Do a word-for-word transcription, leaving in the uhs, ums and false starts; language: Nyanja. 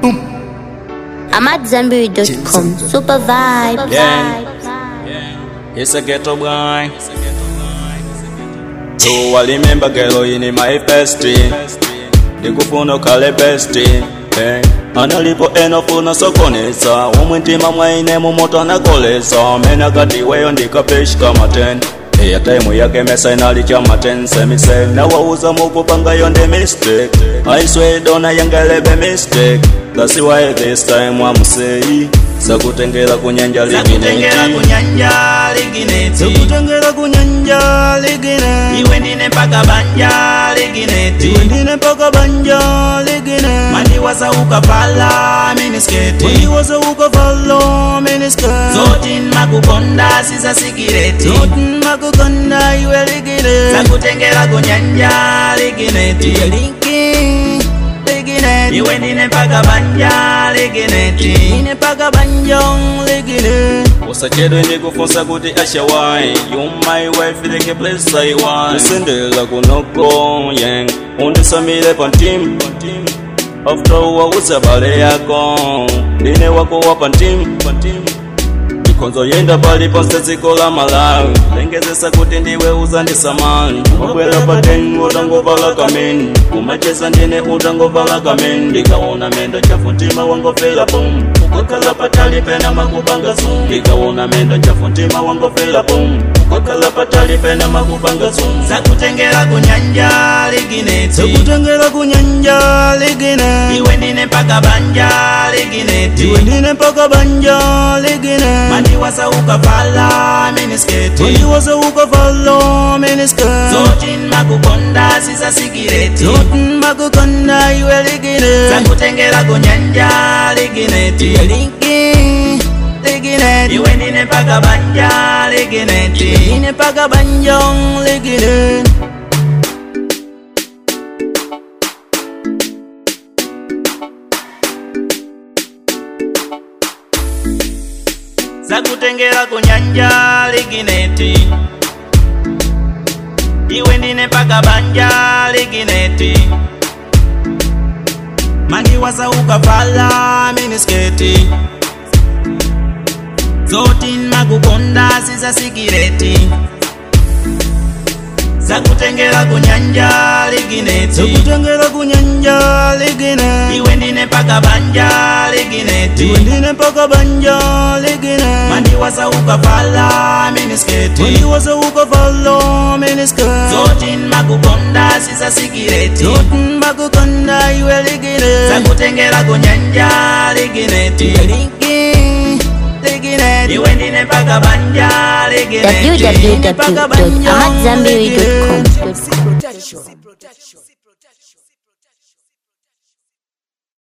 I'm at Zanberry dot com. Super vibe. Yeah. It's a ghetto boy. So I remember girl in my bestie. The kufuno kale bestie. Hey. Analipo enofuna sokonesa. Umwitima mwaine mumoto anakolesa. Mena kati weyo ndikapeshi kama ten. Iya time yake mesa inali chama ten. Semi say na wauza mukupanga yonde mistake. I swear dona yangalebe mistake. That's why this time I'm say Sakutengela kunyanja ligineti Sakutengela kunyanja ligineti Sakutengela kunyanja ligineti Iwe ndine paka banja ligineti Iwe ndine paka banja ligineti Mandi wasa ukafala minisketi Mandi wasa ukafala minisketi Zotin makukonda sisa sikireti Zotin makukonda iwe ligineti Sakutengela kunyanja ligineti Ligineti Iwe ndine paka banja ligineti Ndine paka banja ligineti Usachedwe ndikufunsa kuti ashawai You my wife like a place I want Usendela kunoko yang Undisamile pantim After wauza bale yako Ndine wako wapantim Konzo yenda pali ponse zikola malawi Lengezesa kuti ndiwe uzandisa mali Mabwela paten utangovala kamen Kumacheza ndine utangovala kamen Ndikaona mendo chafuntima wangofela boom Ukakala patali pena makubanga zoom Ndikaona mendo chafuntima wangofela boom Ukakala patali pena makubanga zoom Sakutengela kunyanja ligineti Sakutengela kunyanja ligineti Iwe ndine paka banja ligineti Iwe ndine paka banja ligineti Mandi wasa ukafala minisketi Mandi wasa ukafala minisketi Zotin makukonda sisa sikireti Zotin makukonda iwe ligineti Sakutengela kunyanja ligineti Ligineti Ligineti Iwe ndine paka banja ligineti Iwe ndine paka banja ligineti Sakutengela kunyanja ligineti Iwe ndine paka banja ligineti Mandi wasa ukafala minisketi Zotin makukonda sisa sikireti Sakutengela kunyanja ligineti Sakutengela kunyanja ligineti Iwe ndine paka banja ligineti Iwe ndine paka banja ligineti Mandi wasa ukafala minisketi Mandi wasa ukafala minisketi Zotin makukonda sisa sikireti Zotin makukonda iwe ligineti Sakutengela kunyanja ligineti Ligineti Ligineti Iwe ndine paka banja ligineti w w w dot amat zanberry dot com